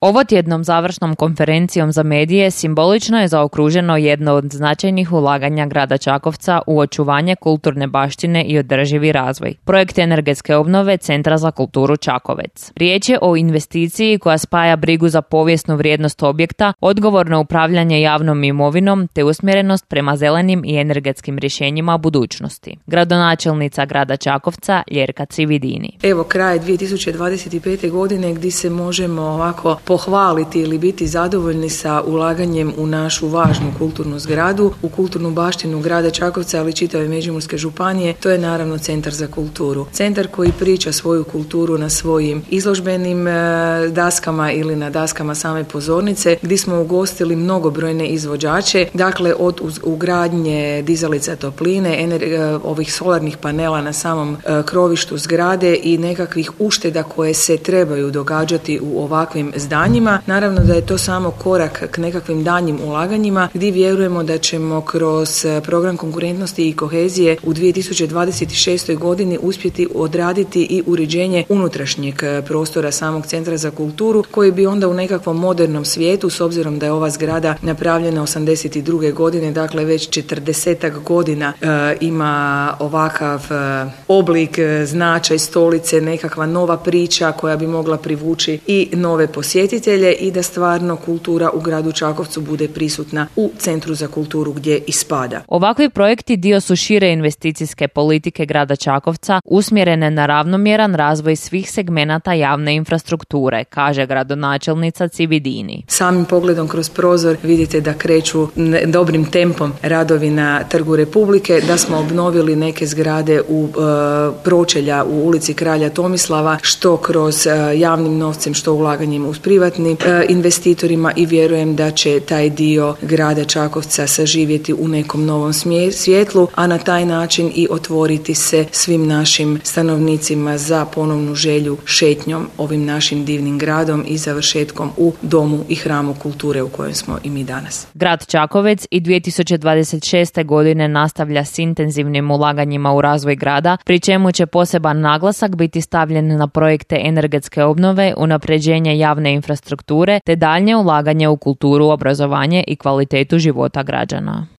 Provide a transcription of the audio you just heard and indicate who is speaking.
Speaker 1: Ovotjednom završnom konferencijom za medije simbolično je zaokruženo jedno od značajnih ulaganja grada Čakovca u očuvanje kulturne baštine i održivi razvoj. Projekt energetske obnove Centra za kulturu Čakovec. Riječ je o investiciji koja spaja brigu za povijesnu vrijednost objekta, odgovorno upravljanje javnom imovinom te usmjerenost prema zelenim i energetskim rješenjima budućnosti. Gradonačelnica grada Čakovca Ljerka Cividini.
Speaker 2: Evo kraj 2025. godine gdje se možemo ovako pohvaliti ili biti zadovoljni sa ulaganjem u našu važnu kulturnu zgradu, u kulturnu baštinu grada Čakovca, ali čitave Međimurske županije, to je naravno Centar za kulturu. Centar koji priča svoju kulturu na svojim izložbenim daskama ili na daskama same pozornice, gdje smo ugostili mnogobrojne izvođače, dakle od ugradnje dizalica topline, ovih solarnih panela na samom krovištu zgrade i nekakvih ušteda koje se trebaju događati u ovakvim zdanjima. Naravno da je to samo korak k nekakvim daljnjim ulaganjima gdje vjerujemo da ćemo kroz program konkurentnosti i kohezije u 2026. godini uspjeti odraditi i uređenje unutrašnjeg prostora samog Centra za kulturu koji bi onda u nekakvom modernom svijetu, s obzirom da je ova zgrada napravljena 82. godine, dakle već 40 godina ima ovakav oblik, značaj stolice, nekakva nova priča koja bi mogla privući i nove posjetitelje i da stvarno kultura u gradu Čakovcu bude prisutna u Centru za kulturu gdje i spada.
Speaker 1: Ovakvi projekti dio su šire investicijske politike grada Čakovca usmjerene na ravnomjeran razvoj svih segmenata javne infrastrukture, kaže gradonačelnica Cividini.
Speaker 2: Samim pogledom kroz prozor vidite da kreću dobrim tempom radovi na Trgu Republike, da smo obnovili neke zgrade u pročelja u ulici Kralja Tomislava, što kroz javnim novcem, što ulaganjem uz privatnim investitorima i vjerujem da će taj dio grada Čakovca saživjeti u nekom novom svjetlu, a na taj način i otvoriti se svim našim stanovnicima za ponovnu želju šetnjom ovim našim divnim gradom i završetkom u domu i hramu kulture u kojem smo i mi danas.
Speaker 1: Grad Čakovec i 2026. godine nastavlja s intenzivnim ulaganjima u razvoj grada, pri čemu će poseban naglasak biti stavljen na projekte energetske obnove, unapređenje javne infrastrukture te daljnje ulaganje u kulturu, obrazovanje i kvalitetu života građana.